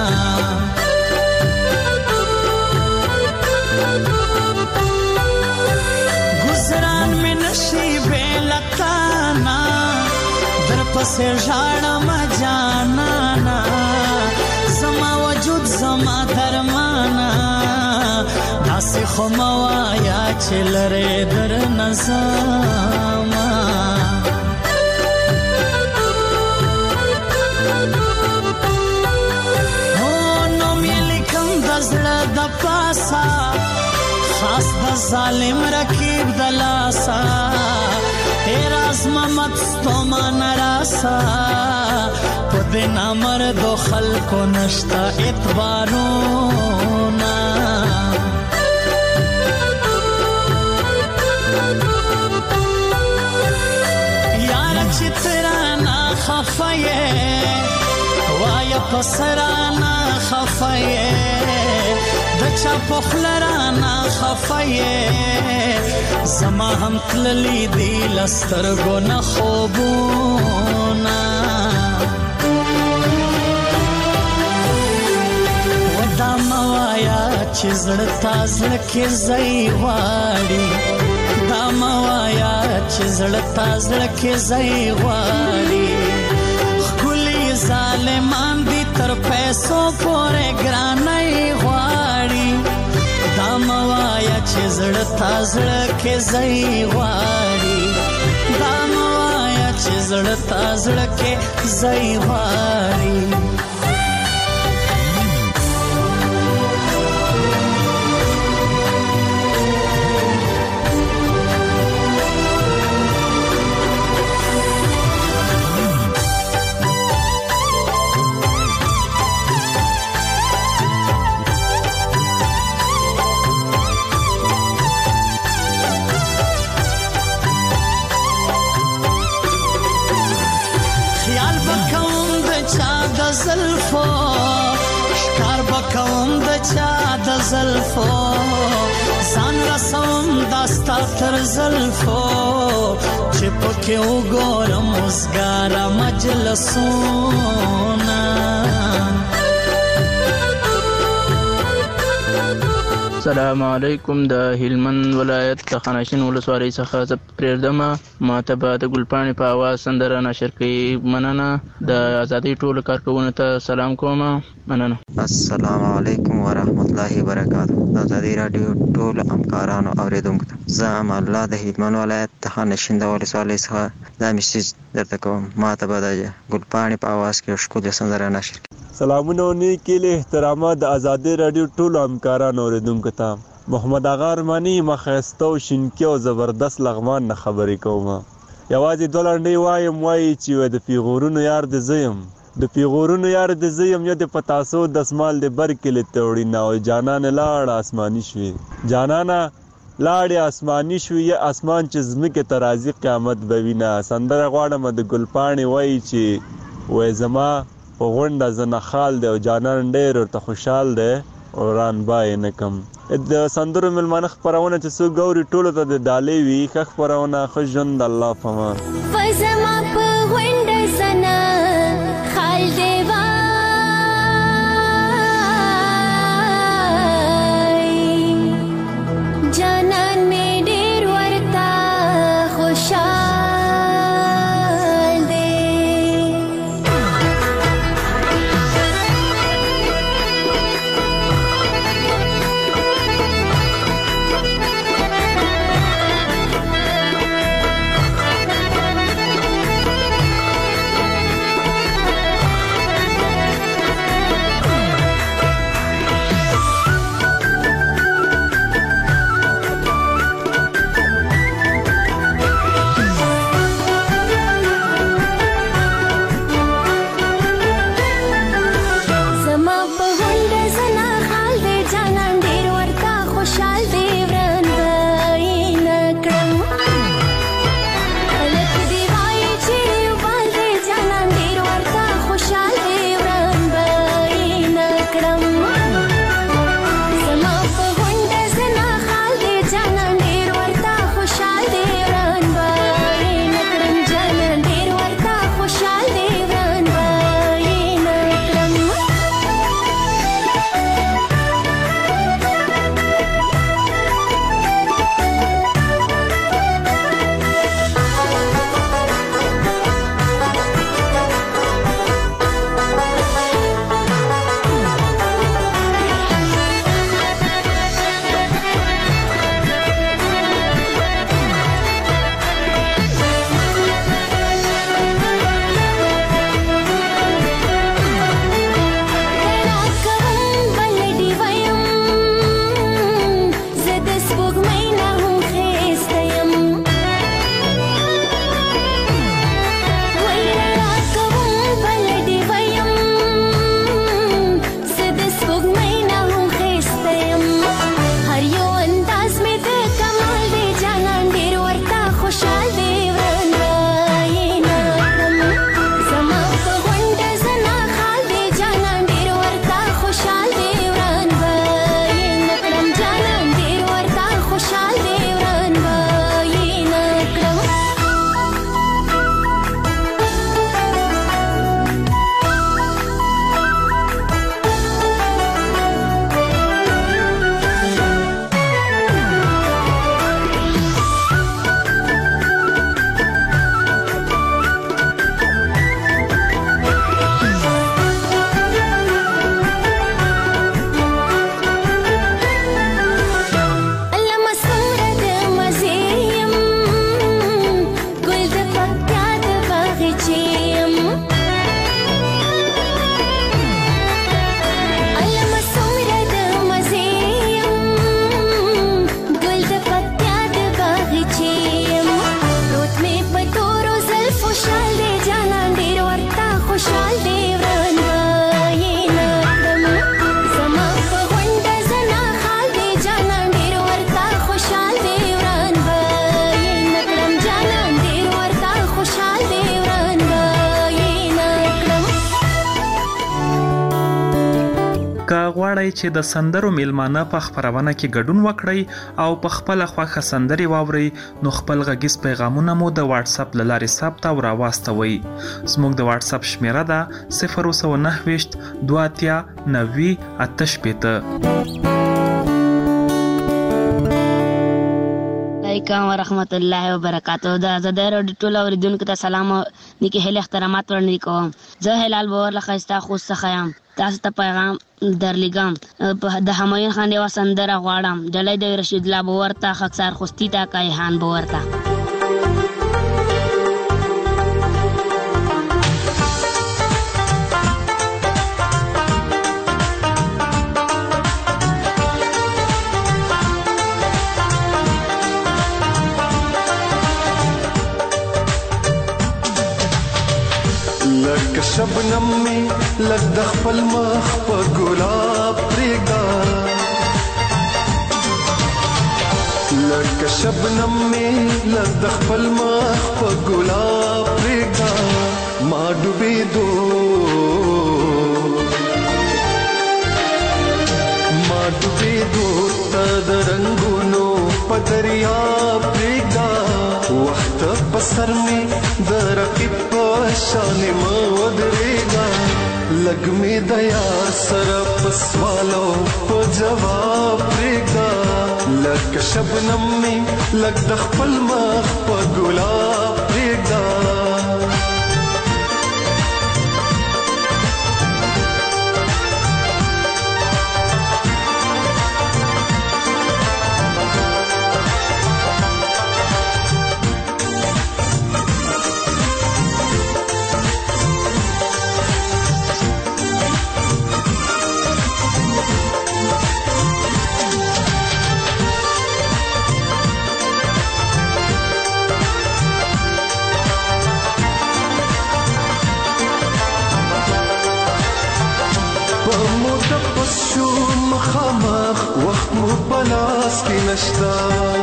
گزاران مې نشي بلتانا در پسې ژړم جانانا زما وجود زما درمانا داسې خو موایا چې لرې در نظاما زړه د پاسا خاص د ظالم رکیب د لاسا راز محمد ستومان راسا په دې نامر دو خلکو نشتا اعتبارونا یار چې ترانا خفایه وایا پسرانا خفایه د چا پخلرانا خفایه زما هم تللی دی لسترګو نه خوبونه ودا موایا چې زړه تازه کې ځای غواړي دا موایا چې زړه تازه کې ځای غواړي ظالمان دی تر پیسو پورې ګرانای وایا چې زړه تا زړه کې ځای غواړي دا مه وایا چې زړه تا زړه کې ځای غواړي زلفو شکار بکوم د چا د زلفو ځان رسوم داستا تر زلفو چې پکې وګورم وزګاره مجلسونه السلام علیکم د هلمند ولایت د خانشین ولسوالۍ څخه زه پرېږدمه ماته به د ګلپاڼې په اواز سندره نشر کوي مننه د ازادۍ ټولو کارکوونکو ته سلام کوم مننه السلام علیکم ورحمت الله وبرکاته د ازادۍ راډیو ټولو همکارانو اوریدونکو ته زه امان الله د هلمند ولایت د خانشین ولسوالۍ څخه دا میسیج درته کوم ماته به د ګلپاڼې په اواز کې ښکلې سندره نشر کوي سلامونه او نیکې له احترامات د ازادۍ راډیو ټولو همکارانو اوریدونکو ته محمد اغا ارماني مخایسته او شینکي او زبردست لغمان نه خبرې کوم یوازې دوه لنډۍ وایم وایي چې د پیغورونو یار د زیم د پیغورونو یار د زیم یا د پتاسو دسمال د بر کې لته وړینا او جانان لاړ آسماني شوي جانانا لاړې آسماني شوي یا اسمان چې زمکه ترازی قیامت بوینا سندره غواړم د ګلپاڼې وایي چې وای زما په غونډه زنه خال دی او جانان ډېر ورته خوشحال دی وران بای نه کم د سندرو ملمانه خپرونه چې څوک ګوري ټولو ته د ډالۍ وي ښه خپرونه ښه ژوند الله په امان زما په غونډه زنه خال دی وای جانان مې ډېر ورته خوشحال که غواړئ چې د سندرو میلمانه په خپرونه کې ګډون وکړئ او په خپله خوښه سندرې واورئ نو خپل غږیز پیغامونه مو د واتس اپ له لارې ثبت او راواستوئ. زموږ د واتس اپ شمیره ده 029 28 90 88. علیکم ورحمت الله وبرکاتہ. د آزادۍ راډیو ټول اوریدونکو ته سلام او نیکې هیلې احترامات وړاندې کوم. زه هلال باور له ښایسته خوست څخه یم. تاسو ته پیغام درلیږم. د همایون خان یوه سندره غواړم. ډلۍ د رشید الله باور ته، خاکسار خوستي ته، کایحان باور ته. لکه شبنم می لږ د خپل مخ په ګلاب پرېږده، لکه شبنم می لږ د خپل مخ په ګلاب پرېږده، ما ډوبېدو ته د رنګونو په دریاب پرېږده، وخت په سر می د رقیب په شان مه ودرېږه، لږ مې د یار سره په سوالو په جواب پرېږده، لکه شبنم می لږ د خپل مخ په ګلاب پرېږده. مخامخ وخت مو په لاس کې نشته،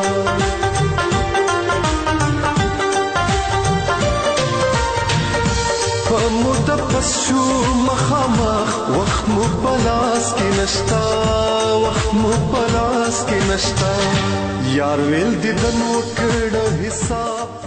په موده پس شو مخامخ وخت مو په لاس کې نشته، وخت مو په لاس کې نشته، یار ویل دیدن وکړه حساب